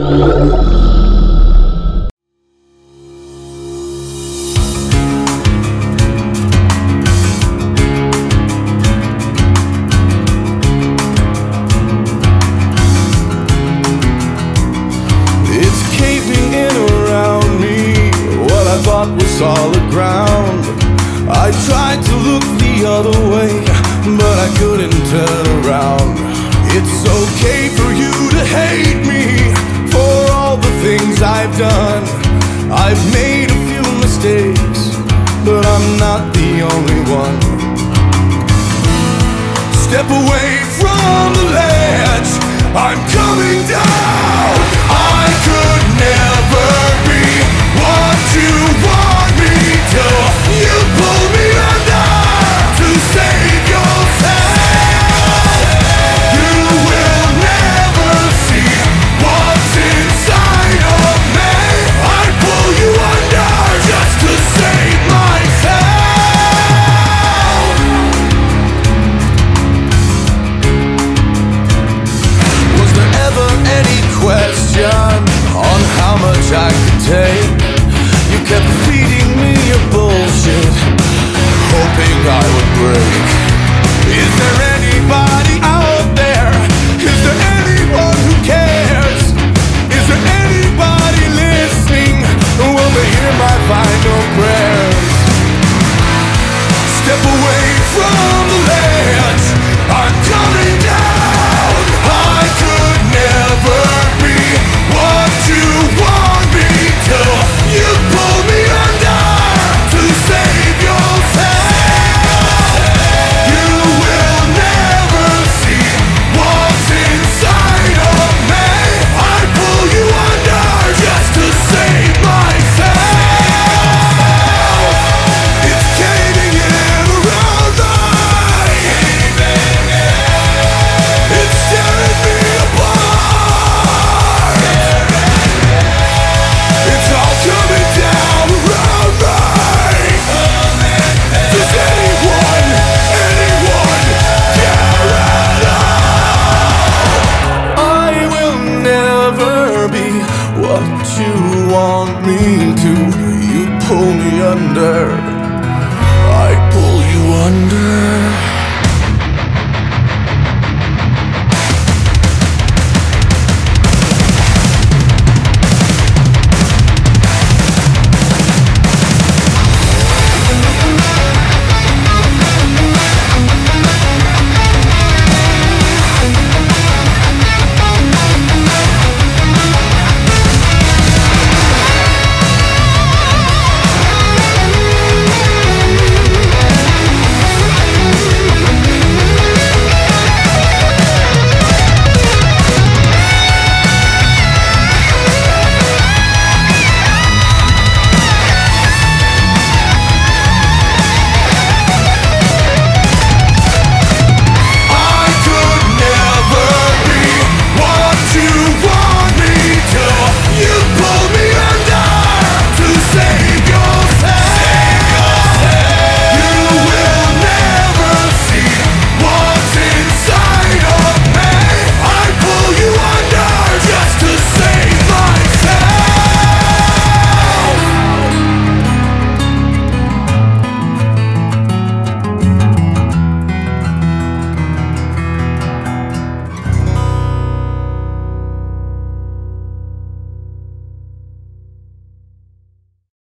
Was solid ground. I tried to look the other way, but I couldn't turn around. It's okay for you to hate me for all the things I've done. I've made a few mistakes, but I'm not the only one. Step away from the ledge, I'm coming down. I could never be what you want me to. You pull me under to save yourself. You will never see what's inside of me. I pull you under just to save myself. Was there ever any question on how much I could take? You kept feeding me your bullshit, hoping I would break. Is there anybody out there? Is there anyone who cares? Is there anybody listening? Will they hear my final prayers? Step away from the ledge, I'm coming down. I could never be what you want me to. You pull me under to save yourself. You will never see what's inside of me. I pull you under just to save myself. It's caving in around me. It's tearing me apart. It's all coming down around me. Does anyone care at all? I will never be what you want me to. You pull me under